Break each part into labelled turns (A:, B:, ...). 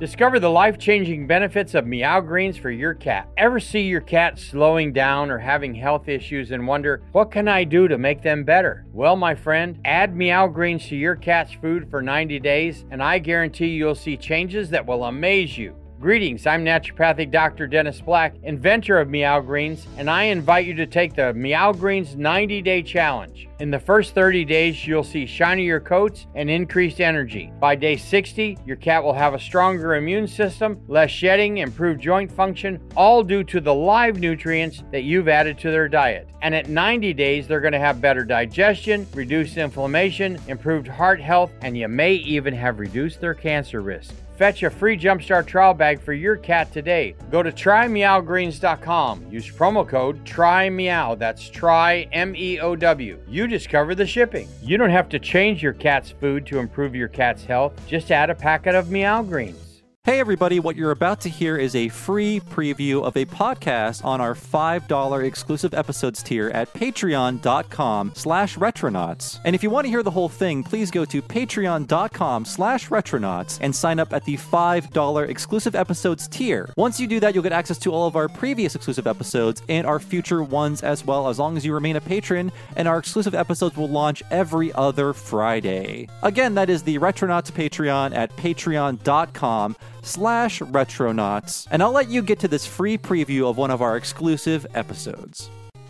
A: Discover the life-changing benefits of Meow Greens for your cat. Ever see your cat slowing down or having health issues and wonder, what can I do to make them better? Well, my friend, add Meow Greens to your cat's food for 90 days, and I guarantee you'll see changes that will amaze you. Greetings, I'm naturopathic Dr. Dennis Black, inventor of Meow Greens, and I invite you to take the Meow Greens 90-day challenge. In the first 30 days, you'll see shinier coats and increased energy. By day 60, your cat will have a stronger immune system, less shedding, improved joint function, all due to the live nutrients that you've added to their diet. And at 90 days, they're going to have better digestion, reduced inflammation, improved heart health, and you may even have reduced their cancer risk. Fetch a free Jumpstart trial bag for your cat today. Go to trymeowgreens.com. Use promo code TRYMEOW. That's try MEOW. You discover the shipping. You don't have to change your cat's food to improve your cat's health. Just add a packet of Meow Greens.
B: Hey everybody, what you're about to hear is a free preview of a podcast on our $5 exclusive episodes tier at patreon.com/retronauts. And if you want to hear the whole thing, please go to patreon.com/retronauts and sign up at the $5 exclusive episodes tier. Once you do that, you'll get access to all of our previous exclusive episodes and our future ones as well, as long as you remain a patron, and our exclusive episodes will launch every other Friday. Again, that is the Retronauts Patreon at patreon.com/retronauts, and I'll let you get to this free preview of one of our exclusive episodes.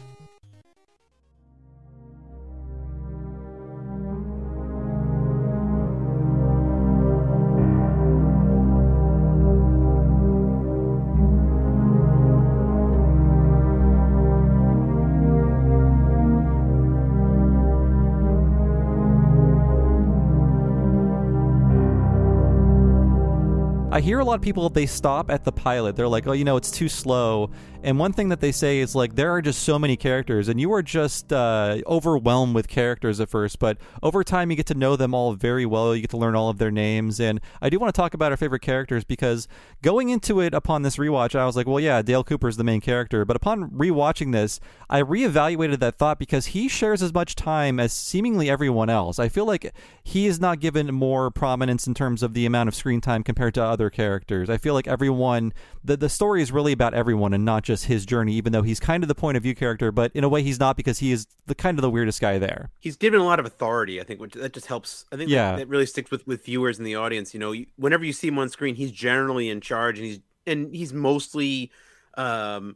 B: I hear a lot of people, they stop at the pilot. They're like, oh, it's too slow. And one thing that they say is, like, there are just so many characters, and you are just overwhelmed with characters at first. But over time, you get to know them all very well. You get to learn all of their names. And I do want to talk about our favorite characters, because going into it upon this rewatch, I was like, well, yeah, Dale Cooper's the main character. But upon rewatching this, I reevaluated that thought, because he shares as much time as seemingly everyone else. I feel like he is not given more prominence in terms of the amount of screen time compared to other characters. I feel like everyone, the story is really about everyone and not just his journey, even though he's kind of the point of view character, but in a way he's not, because he is the kind of the weirdest guy there.
C: He's given a lot of authority, I think, which that just helps. I think that really sticks with viewers in the audience. Whenever you see him on screen, he's generally in charge, and he's mostly right.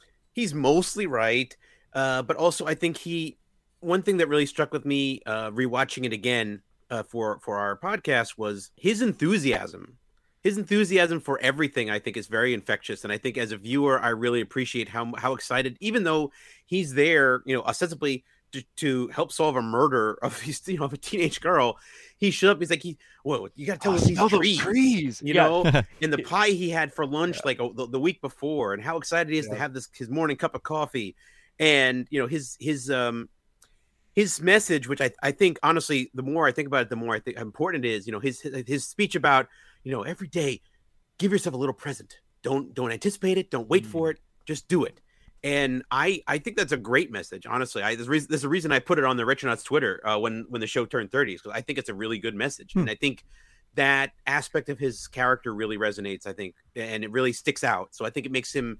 C: But also, I think one thing that really struck with me rewatching it again for our podcast was his enthusiasm. His enthusiasm for everything, I think, is very infectious. And I think as a viewer, I really appreciate how excited, even though he's there, ostensibly to help solve a murder of of a teenage girl, he showed up. He's like, whoa, you got to tell me these trees, and the pie he had for lunch, like the week before, and how excited he is to have his morning cup of coffee. And, his message, which I think, honestly, the more I think about it, the more I think how important it is, his speech about, every day, give yourself a little present. Don't anticipate it. Don't wait for it. Just do it. And I think that's a great message. Honestly, there's a reason I put it on the Retronauts Twitter when the show turned 30, because I think it's a really good message. And I think that aspect of his character really resonates, I think, and it really sticks out. So I think it makes him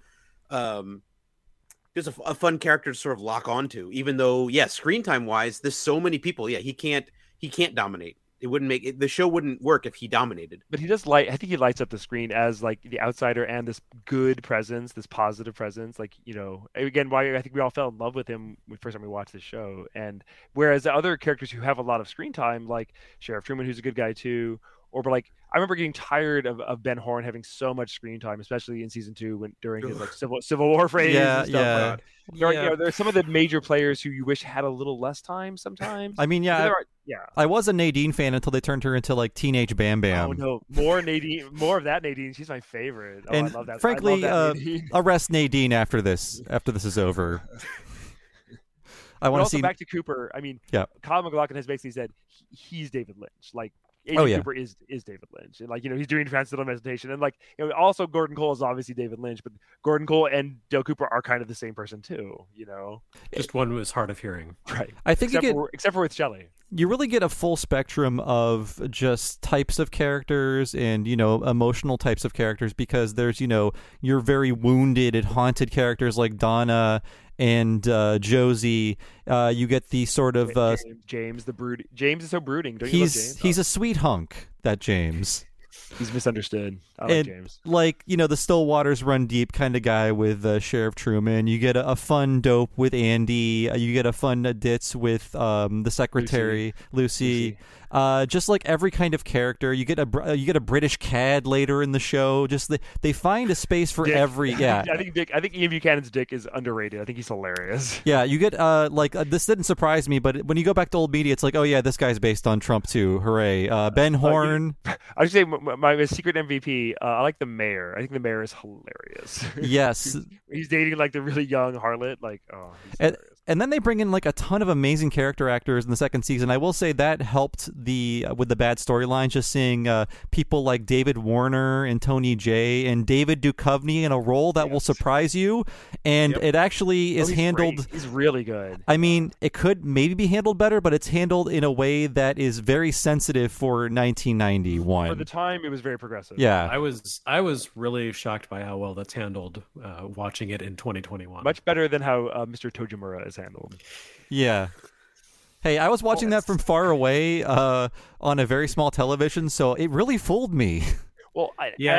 C: just a fun character to sort of lock onto, even though, screen time wise, there's so many people. Yeah, he can't dominate. It wouldn't make it, the show wouldn't work if he dominated.
D: But he does I think he lights up the screen as like the outsider and this good presence, this positive presence. Like, again, why I think we all fell in love with him the first time we watched the show. And whereas the other characters who have a lot of screen time, like Sheriff Truman, who's a good guy too, or like I remember getting tired of Ben Horne having so much screen time, especially in season 2 during his like Civil War phase. And stuff. There's some of the major players who you wish had a little less time sometimes.
B: I mean, I was a Nadine fan until they turned her into like teenage Bam Bam.
D: Oh no, more of that Nadine. She's my favorite. Oh,
B: and
D: I love that.
B: Frankly, arrest Nadine after this is over. I want to see
D: back to Cooper. I mean, Kyle MacLachlan has basically said he's David Lynch. Like, Cooper is David Lynch, and like he's doing Transcendental Meditation, and like also Gordon Cole is obviously David Lynch, but Gordon Cole and Dale Cooper are kind of the same person too.
E: Just one was hard of hearing,
D: right?
B: I think
D: except for with Shelley.
B: you really get a full spectrum of just types of characters and, emotional types of characters, because there's, your very wounded and haunted characters like Donna and Josie. You get the sort of
D: James the brood. James is so brooding. Don't you love James?
B: He's a sweet hunk, that James.
D: He's misunderstood. I like James.
B: Like, the still waters run deep kind of guy with Sheriff Truman. You get a fun dope with Andy. You get a fun ditz with the secretary, Lucy. Just like every kind of character. You get a British cad later in the show. Just they find a space for
D: Dick.
B: every. Yeah,
D: I think Ian Buchanan's Dick is underrated. I think he's hilarious.
B: Yeah, you get this didn't surprise me, but when you go back to old media, it's like, oh yeah, this guy's based on Trump too. Hooray! Ben Horn.
D: I would say my secret MVP. I like the mayor. I think the mayor is hilarious.
B: Yes,
D: he's dating like the really young harlot. Like, oh, he's hilarious.
B: And then they bring in like a ton of amazing character actors in the second season. I will say that helped with the bad storyline, just seeing people like David Warner and Tony Jay and David Duchovny in a role that will surprise you. And it actually is handled.
D: Great. He's really good.
B: I mean, it could maybe be handled better, but it's handled in a way that is very sensitive for 1991.
D: For the time, it was very progressive.
B: Yeah,
E: I was really shocked by how well that's handled. Watching it in 2021,
D: much better than how Mr. Tojimura is handled.
B: Yeah. Hey, I was watching that from far away on a very small television, so it really fooled me.
D: Well,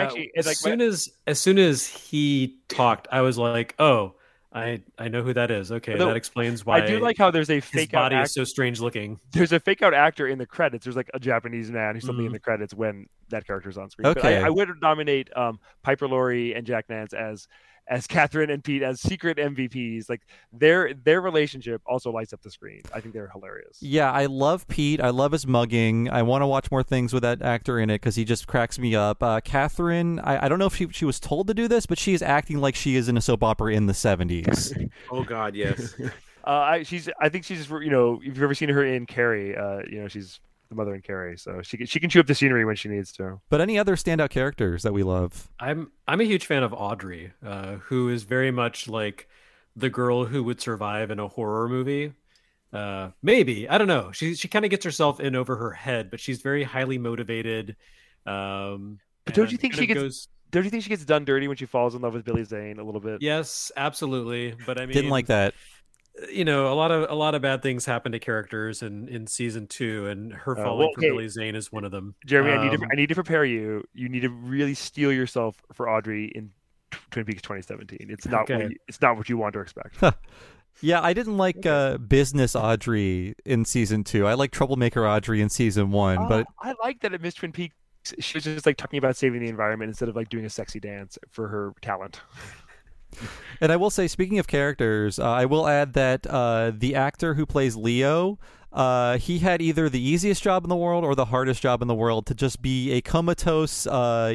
E: as soon as he talked, I was like, oh, I know who that is. Okay, that explains why.
D: I do like how there's a fake
E: his body is so strange looking.
D: There's a fake out actor in the credits. There's like a Japanese man who's something in the credits when that character's on screen.
B: Okay,
D: but I would nominate Piper Laurie and Jack Nance as Catherine and Pete as secret MVPs. Like their relationship also lights up the screen. I think they're hilarious.
B: Yeah, I love Pete. I love his mugging. I want to watch more things with that actor in it because he just cracks me up. Catherine, I don't know if she was told to do this, but she is acting like she is in a soap opera in the 70s.
C: Oh God, yes.
D: I think she's, if you've ever seen her in Carrie, she's the mother in Carrie, so she can chew up the scenery when she needs to.
B: But any other standout characters that we love?
E: I'm a huge fan of Audrey, who is very much like the girl who would survive in a horror movie. Maybe, I don't know. She kind of gets herself in over her head, but she's very highly motivated.
D: But don't you think she gets done dirty when she falls in love with Billy Zane a little bit?
E: Yes, absolutely. But I mean,
B: didn't like that.
E: A lot of bad things happen to characters in season 2, and her falling for Billy Zane is one of them.
D: Jeremy, I need to prepare you. You need to really steel yourself for Audrey in Twin Peaks 2017. It's not what you want to expect.
B: Yeah, I didn't like business Audrey in season 2. I like troublemaker Audrey in season 1, but
D: I like that at Miss Twin Peaks she was just like talking about saving the environment instead of like doing a sexy dance for her talent.
B: And I will say, speaking of characters, I will add that the actor who plays Leo, he had either the easiest job in the world or the hardest job in the world to just be a comatose,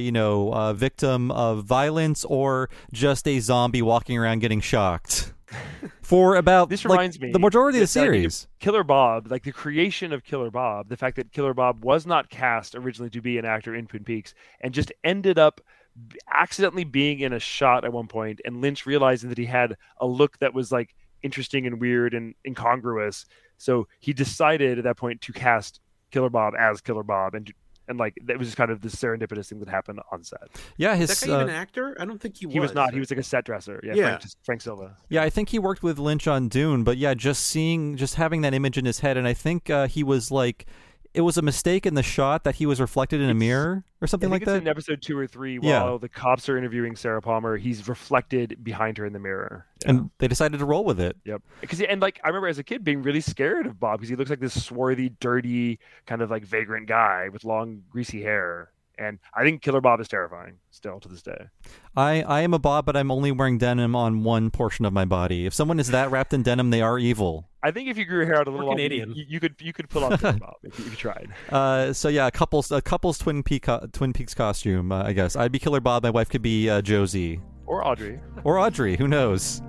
B: victim of violence or just a zombie walking around getting shocked. For about
D: this reminds me
B: the majority of the series.
D: Killer Bob, like the creation of Killer Bob, the fact that Killer Bob was not cast originally to be an actor in Twin Peaks and just ended up accidentally being in a shot at one point, and Lynch realizing that he had a look that was like interesting and weird and incongruous, so he decided at that point to cast Killer Bob as Killer Bob, and like that was just kind of this serendipitous thing that happened on set.
B: Yeah,
C: is that guy even an actor? I don't think he was.
D: He was not. He was like a set dresser. Yeah. Frank Silva.
B: Yeah, I think he worked with Lynch on Dune, but yeah, just having that image in his head, and I think he was like, it was a mistake in the shot that he was reflected in a mirror or something like that.
D: In episode 2 or 3, while the cops are interviewing Sarah Palmer, he's reflected behind her in the mirror. Yeah.
B: And they decided to roll with it.
D: Yep. And like I remember as a kid being really scared of Bob because he looks like this swarthy, dirty, kind of like vagrant guy with long, greasy hair. And I think Killer Bob is terrifying still to this day.
B: I am a Bob, but I'm only wearing denim on one portion of my body. If someone is that wrapped in denim, they are evil.
D: I think if you grew your hair out a little longer, you could pull off Killer Bob if you tried.
B: So yeah, a couple's Twin Peaks costume, I guess. I'd be Killer Bob. My wife could be Josie
D: or Audrey.
B: Who knows?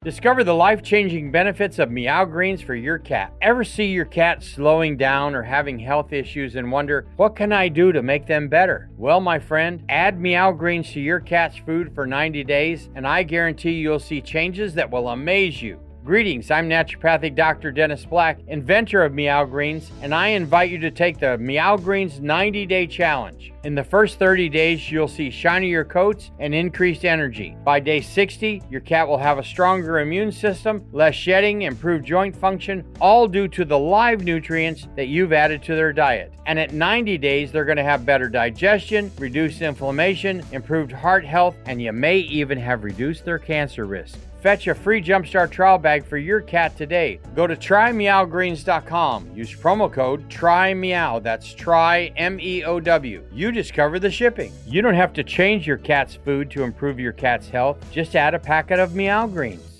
A: Discover the life-changing benefits of Meow Greens for your cat. Ever see your cat slowing down or having health issues and wonder, what can I do to make them better? Well, my friend, add Meow Greens to your cat's food for 90 days, and I guarantee you'll see changes that will amaze you. Greetings, I'm naturopathic Dr. Dennis Black, inventor of Meow Greens, and I invite you to take the Meow Greens 90-day challenge. In the first 30 days, you'll see shinier coats and increased energy. By day 60, your cat will have a stronger immune system, less shedding, improved joint function, all due to the live nutrients that you've added to their diet. And at 90 days, they're going to have better digestion, reduced inflammation, improved heart health, and you may even have reduced their cancer risk. Fetch a free Jumpstart trial bag for your cat today. Go to trymeowgreens.com. Use promo code TRYMEOW. That's try MEOW. You discover the shipping. You don't have to change your cat's food to improve your cat's health. Just add a packet of Meow Greens.